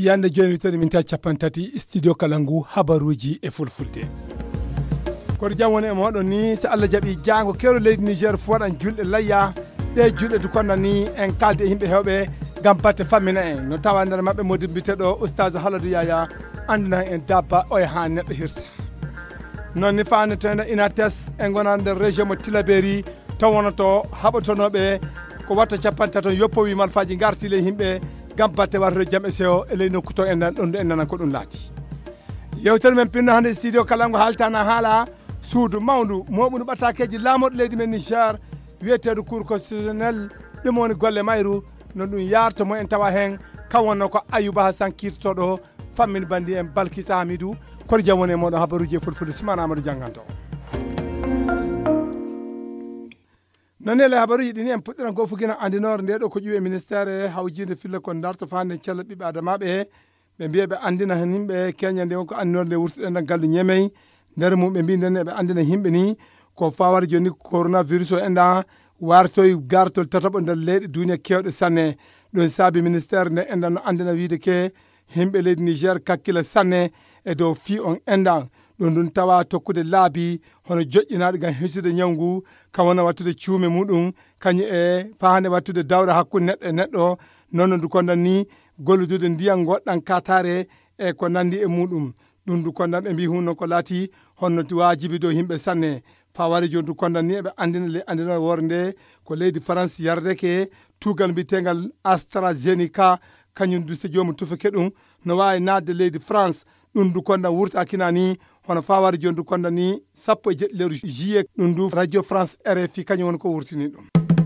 yande joni witere min ta capantati studio kalangu habaruji e fulfulde koto jam woni e moɗon ni so Allah jaaɓi jango kero leydi Niger fu waɗan julɗe layya ɗe julɗe du kono ni en kalde yimɓe hewɓe gam batte fammina en no tawa nder mabɓe modibbiteɗo oustage Haladou Yaya andina en dabba o e ha neɗɗo hirsa non ni fanetende inates e gona nder région mo Tillabéri taw wonoto haɓatonoɓe ko watta capantaton yoppowi malfaji gartile yimɓe gam batte wartude jaam e sewo e ley nokku to endan ɗon en nanan ko ɗum laati yewtere men pinno hande studio kalango haltana haala suudu mawndu moɓunu ɓattakeji laamoɗo leydi men Niger wiyeteɗo cour constitutionnel ɗum woni golle mayru no ɗum yartomo en tawa hen kam wonno ko Ayouba Hassan kirtoɗo fammin bandi en Balkissa Hamidou kono jam woni e moɗon habaruji e fulfulde Soumana Amadou Dianganto nonele habaruji ɗini en puɗɗiran ko fugina andinore nde ɗo ko ƴuwi e ministére hawjide filla ko darto fande cella ɓiɓɓe adamaɓe ɓe mbiya ɓe andina hen yimɓe keña nde wonko andinore nde wurtuɗen ɗan gallu ñemey nder mum ɓe mbi nden eɓe andina yimɓe ni ko fawara joni coronavirus o enɗa wartoye gartol tataɓo nder leyɗe duniya kewɗe sanne ɗon saabi ministére nde enɗan no andina wiide ke yimɓe leydi Niger kakkila sanne e dow fi on enɗan ɗum ɗum tawa tokkude laabi hono joƴƴinaɗe gam hisude ñawngu kam wona wattude cuume muɗum kañum e fahande wattude dawre hakkude neɗɗo e neɗɗo noon ndu kondan ni golludude ndiyam goɗɗan katare e ko nandi e muɗum ɗum ndu kondan ɓe mbi hunno ko laati honno wajibi dow yimɓe sanne fawari joni ndu kondan ni eɓe andina worde nde ko leydi France yardeke tugal mbitegal AstraZeneca kañum du so jomum tufake ɗum no wawi nadde leydi France ɗum ndu kondan wurtakina ni hono fawari joni ndu kondan ni 17 lewru juillet ɗum ndu radio France RFI kañum woni ko wurtini ɗum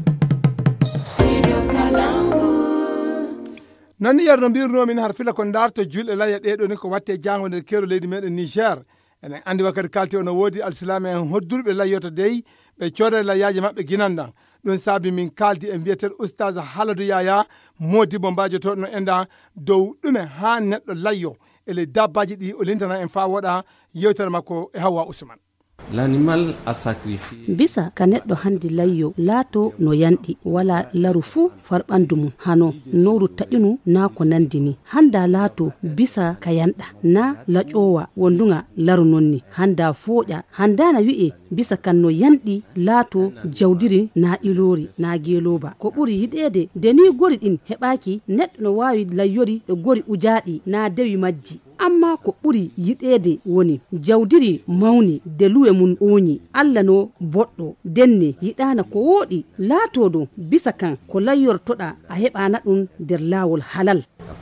nonni yer no mbirnomin har fila ko darto julɗe layya ɗeɗo ni ko watte jango nder kero leydi meɗen Niger enen andi wakkati kalti ono woodi alsilama en hoddurɓe layyoto dey ɓe cooda layyaji mabɓe guinanɗan ɗum saabi min kaldi e mbiyeteɗo oustage Haladou Yaya modibbo mbajotoɗo no enɗa dow ɗume ha neɗɗo layyo ele dabbaji ɗi o lintana en fa woɗa yewtere makko e Hawa Ousmane. L'animal a sacrifié. Bisa ka neɗɗo handi layyo laato no yanɗi wala laru fuu farɓandu mum hano noru taƴinu na ko nandi ni handa laato bisa ka yanɗa na laƴowa wonduga laru nonni handa fooƴa handana wi'e bisa kan no yanɗi laato jawdiri na ilori na geloba ko ɓuri yiɗede deni gori ɗin heɓaki neɗɗo no wawi layyori e gori ujaɗi na dewi majji amma ko ɓuri yiɗede woni jawdiri mawni de luwe mum oñi Allah no boɗɗo denne yiɗana ko woɗi laatoɗo bisa kan ko layyortoɗa a heɓana ɗum nder lawol halal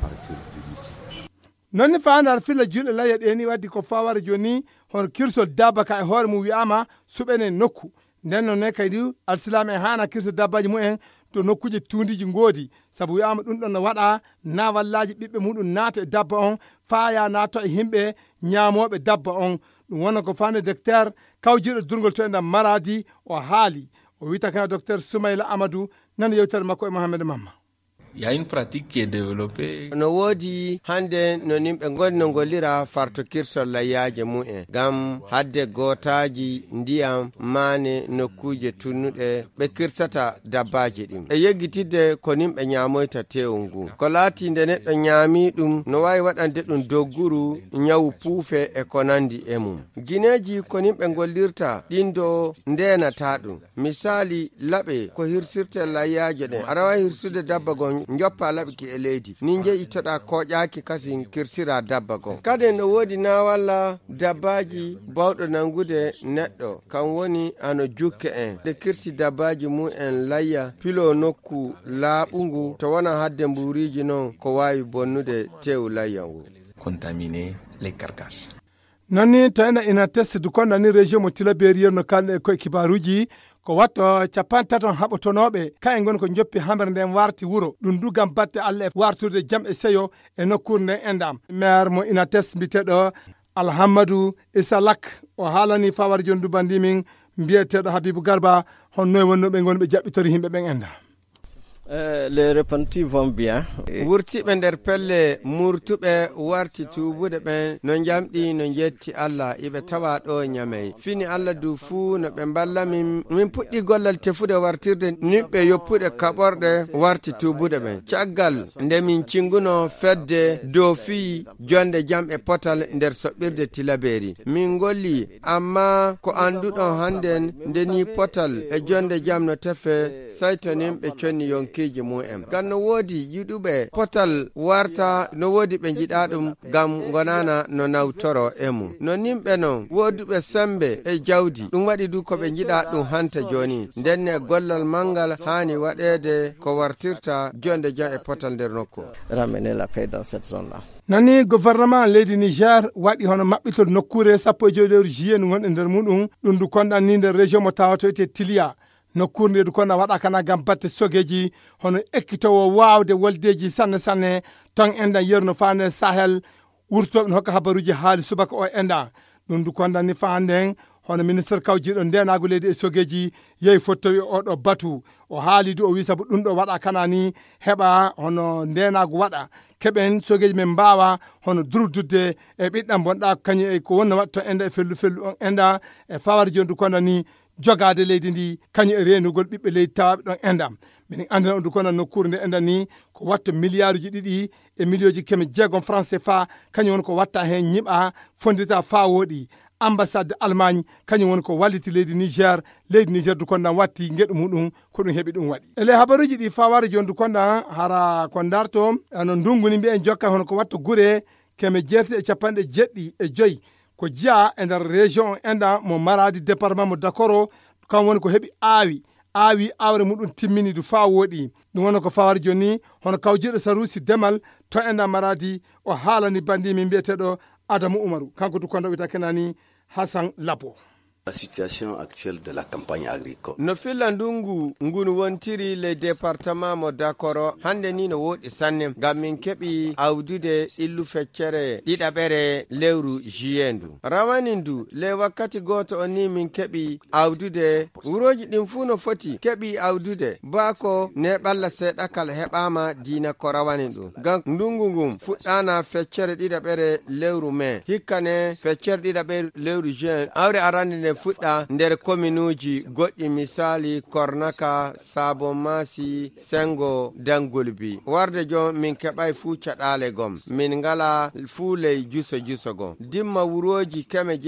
nonni fandar filla julɗe layya ɗeni waddi ko fawara joni hono kirsol dabaka e hoore mum wiyama suɓene nokku nden noon ne kadi alsilama e hana kirsol dabbaji mumen to nokkuje tundiji ngoodi saabu wiyama ɗum ɗon no waɗa nawallaji ɓiɓɓe muɗum naata e dabba on faya nato e himɓe ñamoɓe dabba on ɗum wonna ko fande docteur kawjiɗo durgol to e ndam Maradi o haali o wita kan docteur Soumaïla Amadou nan yewtere makko e Mohamed Mamma. Il y a une pratique qui est développée. No woodi hande no nimɓe goni no gollira farto kirsol layyaje mu'en gam hadde gotaji ndiyam mane nokkuje tunnuɗe ɓe kirsata dabbaji ɗin e yeggitidde ko nimɓe ñamoyta tewu ngu ko laati nde neɗɗo ñaami ɗum no wawi waɗande ɗum dogguru ñawu puufe e ko nandi e mum guineji ko nimɓe gollirta ɗindo ndenata ɗum misali laɓe ko hirsirte layyaje ɗen aɗa wawi hirsude dabba gon njoppa laɓki e leydi ni jeeyitoɗa koƴaki kasi kirsira dabba gon kadi no woodi na walla dabbaji bawɗo nangude neɗɗo kan woni ano jukke en de kirsi dabbaji mu'en layya pilo nokku laaɓungu to wona hadde mburiji noon ko wawi bonnude tew layya ngu Contaminer les carcasses. nonni to ina test du konda ni région mo Tillabéri no kalɗe koye kibaruji ko watto 50 haɓotonoɓe ka en gon ko joppi hamere nden warti wuro ɗum du gam batte Allah e wartude jaam e seyo e nokkure nden endam maire mo ina test mbiteɗo Alhamadou Issa Lak o haalani fawar joni du bandimin mbiyeteɗo Habibou Garba honno wonno ɓe gon ɓe jaɓɓitori yimɓe ɓen enda Les repentis vont bien. Wurtiɓe nder pelle murtuɓe warti tubude ɓen no jamɗi no jetti Allah iɓe tawa ɗo nyamay fini Allah du fuu no ɓe balla min puɗɗi gollal tefude wartirde nimɓe yoppude kaɓorɗe warti tubude ɓen caggal nde min cinguno fedde dow fii jonde jam e potal nder soɓɓirde Tilaberi min golli amma ko anduɗon hannden ndeni potal e jonde jam no tefe sai to nimɓe conni yonkiji mu'en gan no woodi yiɗuɓe potal warta no woodi ɓe jiɗa ɗum gam gonana no nawtoro e mum no nimɓe non wooduɓe sembe e jawdi ɗum waɗi du ko ɓe jiɗa ɗum hanta joni ndenne gollal mangal hani waɗede ko wartirta jonde jam e potal nder nokku Ramener la paix dans cette zone là. nani gouvernement leydi Niger waɗi hono maɓɓitode nokkure 17 juillet gonɗe nder muɗum ɗum du konɗan ni nder région mo tawato ete Tilia nokkure nde du konɗan waɗa kana gam batte sogeji hono ekkitowo wawde woldeji sanne sanne ton enɗan yerno fa nder Sahel wurtoɓe no hokka habaruji haali subaka o enɗan ɗum du konɗan ni fa hannden hono ministre kawjiɗo ndenago leydi e sogeji yehi fottowi oɗo batu o haali du o wi sabu ɗum ɗo waɗa kana ni heɓa hono ndenago waɗa keɓen sogeji men mbawa hono durdudde e ɓiɗɗam bonɗa kañum e ko wonno watta enda e fellu on enda e fawar jondu kono ni jogade leydi ndi kañum e renugol ɓiɓɓe leydi tawaɓe ɗon endam minen andina on du kono nokkure nde enda ni ko watta milliard uji 2 e million ji 600 francs CFA kañum woni ko watta hen ñiɓa fondita fa woɗi ambassade Allemagne kañum woni ko walliti leydi Niger du konɗan watti gueɗu muɗum ko ɗum heeɓi ɗum waɗi ele habaruji ɗi faware joni du konɗan hara ko darto no ndunguni mbiyen jokka hono ko watta guure 995 ko jiya e nder région o enda mo Maradi département mo Dakoro kam woni ko heeɓi aawi awre muɗum timmini du fa woɗi ɗum woni ko faware joni hono kawjiɗo Sarusi Demal to enda Maradi o haalani bandi min mbiyeteɗo Adamu Umaru kanko du konɗo wita kenani Hassan Lapo. La situation actuelle de la campagne agricole. No filandungu ngunu wontiri le département mo Dakoro hande ni no wodi sanne gam min keɓi awdude illu feccere ɗiɗaɓere lewru jiyendu rawanindu le wakkati goto o ni min keɓi awdude wuroji ɗin fu no foti keɓi awdude bako ne ɓalla seeɗakal heɓama dina ko rawani ɗum gam ndungu ngum fuɗɗana feccere ɗiɗaɓere lewru mai hikkane feccere ɗiɗaɓere lewru juin awre arande fuɗɗa nder kominuji goɗɗi misali Kornaka, Sabo Masi, Sengo, Dangulbi. Warde jon min keɓay fu caɗale gom. Min ngala fu ley juso gom. Dimma wuroji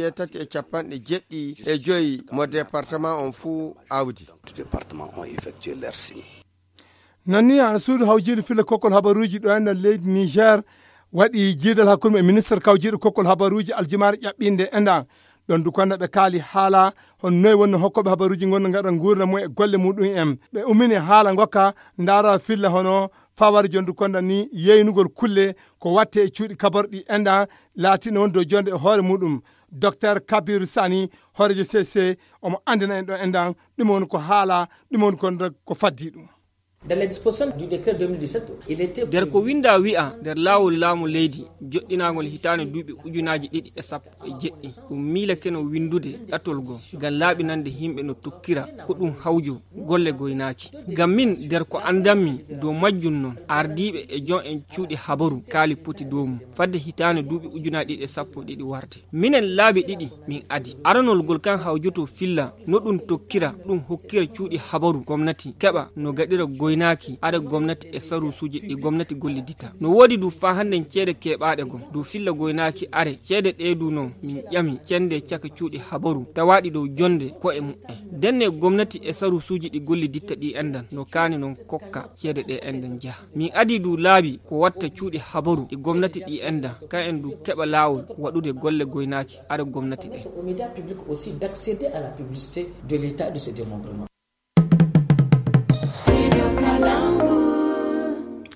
850 mo département on fu awdi. Tout département ont effectué leur signe. Nani ana suudu hawjiri fille kokol habaruji ɗo ender leydi Niger waɗi jiidal hakkude e ministre kawjiɗo kokol habaruji aljumare ƴaɓɓinde endan ɗon du konno ɓe kaali haala hon noyi wonni hokkoɓe habaruji gonno gaɗa gurna mum e golle muɗum en ɓe umini haala gokka ndaara filla hono faware jondu konda ni yeynugol kulle ko watte e cuuɗi kaborɗi enda laatino won dow jonde e hoore muɗum docteur Kabiru Sani horejo CC omo andina en ɗo endan ɗum woni ko haala ɗum woni ko faddi ɗum. Dans les dispositions du décret 2017, il était der ko winda wi'a der laawol laamu leydi joɗɗinagol hitande duuɓi ujunaji 217 ɗum miilake no windude ɗatol go ngam laaɓinande himɓe no tokkira ko ɗum hawjo golle goynaki ngam min der ko andanmi dow majjum noon ardiɓe e jon en cuuɗi habaru kaali poti dow mum fadde hitande duuɓi ujunaji 212 warde minen laaɓi ɗiɗi min adi aranol gol kan hawjoto filla no ɗum tokkira ɗum hokkira cuuɗi habaru gomnati keɓa no gaɗira goynaki ada gomnati e saru suji ɗi gomnati gollidita no wodi du fa handen ceede keɓaɗe gom du filla goynaki are ceede ɗeedu noon min ƴami cende caka cuuɗi habaru tawaɗi dow jonde ko e mu'en denne gomnati e saru suji ɗi golliditta ɗi endan no kaani noon kokka ceede ɗe endan jaha min adi du laabi ko watta cuuɗi habaru ɗi gomnati ɗi endan ka en du keɓa lawol waɗude golle goynaki ada gomnati ɗe aux médias publics aussi d'accéder à la publicité de l'état de ce démembrement.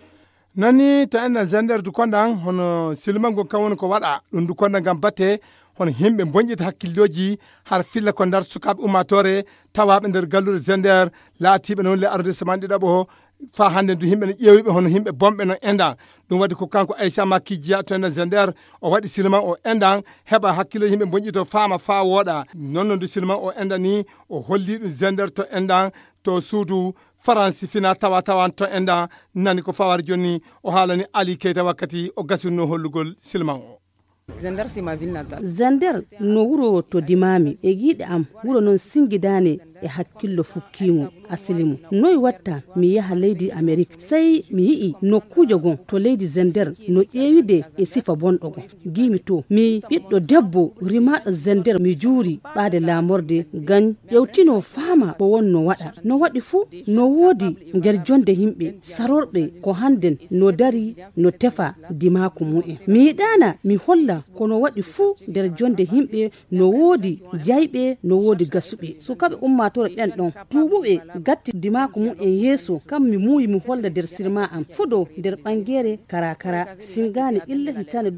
nani ta enda zender du kondan hono silmango kawon ko wada dum du kondan gam batte hono himɓe bonƴita hakkilloji har filla ko ndar sukaɓe ummatore tawaɓe nder gallude Zender laatiɓe noon le arrondissement ɗiɗaɓo fa hande du himɓe ne ƴeewiɓe hono himɓe bomɓe no endan ɗum wadde ko kanko Aissa Makki Dia to nder Zender o waɗi silman o endan heɓa hakkilo yimɓe bonƴito faama fa wooɗa noon du silman o endan ni o holli ɗum Zender to endan to suudu France fina tawan to endan nani ko fawar joni o haalani Ali Keita wakkati o gasirno hollugol silman o. Zender c'est ma ville natale. Zender no wuro to dimami e giɗe am wuro non singidane e hakkillo fukkingo asilimu noy watta mi yaha leydi Amerique sai mi yi'i nokkujo gon to leydi Zender no ƴeewide e sifa bonɗo gon gimi to mi ɓiɗɗo debbo rimaɗo Zender mi juuri ɓaade lamorde gan ƴewtino faama ko wonno waɗa no waɗi fuu no woodi nder jonde himɓe sarorɓe ko handen no dari no tefa dimaku mu'en mi yiɗana mi holla kono waɗi fuu nder jonde himɓe no woodi jayɓe no woodi gasuɓe sukaɓe ummatore ɓen ɗon tuuɓuɓe gatti dimaku mum en yeeso kam mi muuyi mi holla nder sirma am fuɗo nder ɓangere karakara singane illa hitande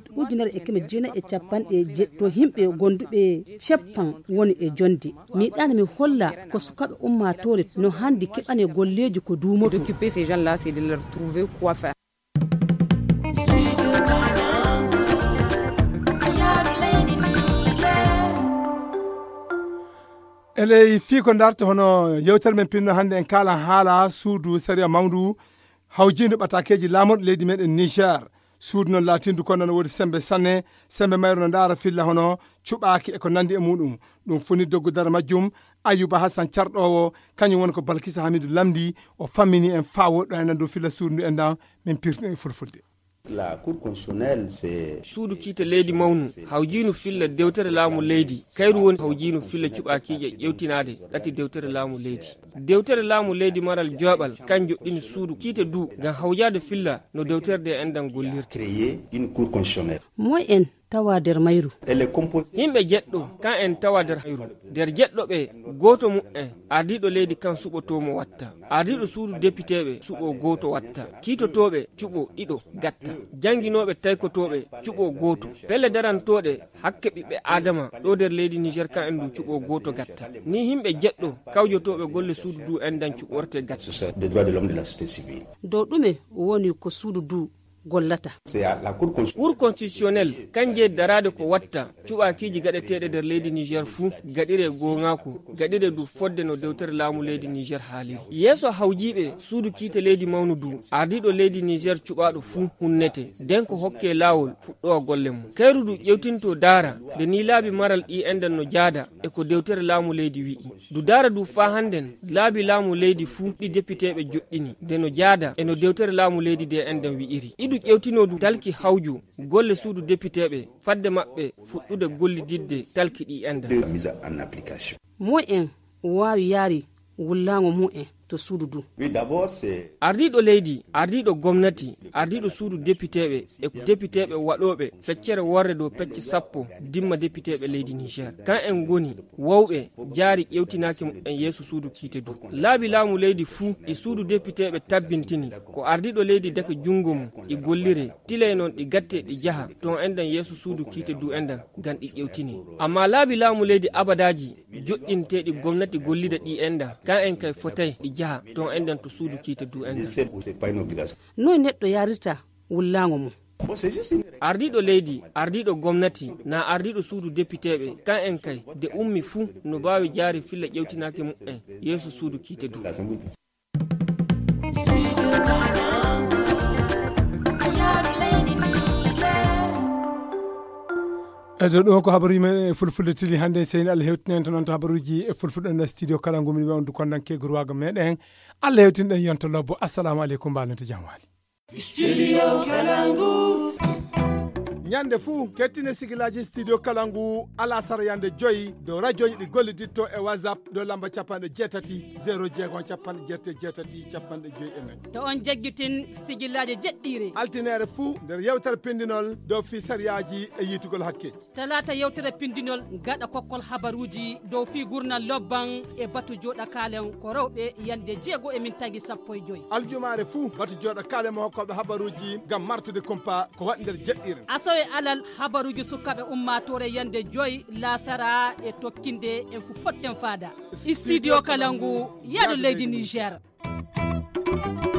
1950 to himɓe gonduɓe ceppan woni e jonde mi yiɗano mi holla ko sukaɓe ummatore no handi keɓane golleji ko duumoto D'occuper ces gens-là, c'est de leur trouver quoi faire. eley fi ko darto hono yewtere men pinno hande en kala haala suudu Saria Mamadou hawjinde ɓatakeji laamorɗo leydi meɗen Niger suudu noon laatindu kono no woodi sembe sanne sembe mayro no ndaara filla hono cuɓaki e ko nandi e muɗum ɗum foni doggudara majjum Ayuba Hassan carɗowo kañum woni ko Balkisa Hamidou lamdi o fammini en fa woɗɗo enen dow filla suudu ndu en dan min pirtino e fulfulde. La Cour constitutionnelle, c'est... suudu kiita leydi mawnu hawjinu filla dewtere laamu leydi kayru woni hawjinu filla cuɓakiije ƴewtinade ɗati dewtere laamu leydi dewtere laamu leydi maral jooɓal kan joɗɗini suudu kiita du ngam hawjade filla no dewtere de endan gollirta créer une Cour constitutionnelle. moy en tawa nder mayru Elle est composée... yimɓe jeɗɗo kan en tawa nder hayru nder jeɗɗo ɓe goto mu'en ardiɗo leydi kan suɓotomo watta ardiɗo suudu députéɓe suɓo goto watta kiitotoɓe cuɓo ɗiɗo gatta janguinoɓe taykotoɓe cuɓo goto pelle darantoɗe hakke ɓiɓɓe adama ɗo nder leydi Niger kan en du cuɓo goto gatta ni yimɓe jeɗɗo kawjotoɓe golle suudu du en dan cuɓorte gatta des droits de l'homme de la société civile. dow ɗume woni ko suudu du gollata C'est à la Cour constitutionnelle. Cour constitutionnel kanje darade ko watta cuɓakiji gaɗeteɗe nder leydi Niger fuu gaɗire gongako gaɗire du fodde no dewtere laamu leydi Niger haaliri yeeso hawjiɓe suudu kiite leydi mawnu du ardiɗo leydi Niger cuɓaɗo fuu hunnete nden ko hokke lawol fuɗɗo golle mum kayru du ƴewtinto daara nde ni laabi maral ɗi enden no jaada e ko dewtere laamu leydi wi'i du daara du fa handen laabi laamu leydi fuu ɗi députéɓe joɗɗini nde no jaada e no dewtere laamu leydi de enden wi'iri idu ƴewtinodu talki hawju golle suudu députéɓe fadde maɓɓe fuɗɗude gollididde talki ɗi enda Mise en application. moy en wawi yaari wullago mu'en to suudu du Oui, d'abord, c'est... ardiɗo leydi ardiɗo gomnati ardiɗo suudu députéɓe e députéɓe waɗoɓe feccere worre dow pecce sappo dimma députéɓe leydi Niger kan en goni wawɓe jaari ƴewtinaki en yeeso suudu kiite du laabi laamu leydi fuu ɗi suudu députéɓe tabbintini ko ardiɗo leydi deke jungo mum ɗi gollire tile noon ɗi gatte ɗi jaaha ton endan yeeso suudu kiite du endan gan ɗi ƴewtini amma laabi laamu leydi abadaji joɗɗinteɗi gomnati gollida ɗi enda kan en kay fotay ɗi jaha ton enden to suudu kiite du enden C'est pas une obligation. noy neɗɗo yarirta wullago mum Bon, c'est juste une... ardiɗo leydi ardiɗo gomnati na ardiɗo suudu députéɓe kan en kay de ummi fuu no mbawi jaari filla ƴewtinaki mu'en yeeso suudu kiite du l'Assemblée. edo ɗo ko habaruji men e fulfulde tili hande seyni Allah hewtinen to noon to habaruji e fulfulde nder studio kala ngumi ɓe on du kondanke gurwaga meɗen Allah hewtinɗen yonto lobbo assalamu aleykum mbalnete jam waali studio kalangu ñande fuu kettine sigilaji studio kalangu alasara yande joyi dow radioji ɗi golliditto e whatsapp dow lamba capanɗe jeetati 0 capanɗe jeette jeetati capanɗe joyi e nayyi to on jagguitin sigillaji jeɗɗiri altinere fuu nder yewtere pindinol dow fi sariyaji e yitugol hakkeji talata yewtere pindinol gaɗa kokkol habaruji dow fi gurnal lobban e batu joɗa kalen ko rewɓe yande 6:15 aljumare fuu batu joɗa kalen mo hokkoɓe habaruji gam martude kumpa ko waɗi nder jeɗɗire asawe alal habaruji sukaɓe ummatore yande joyi lasara e tokkinde en fu potten fada studio Kalangu yaɗo leydi Niger.